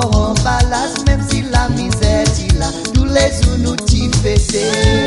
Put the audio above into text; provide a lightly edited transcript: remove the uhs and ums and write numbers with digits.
en palace, même si la misère est là, tous les jours nous t'y fêter.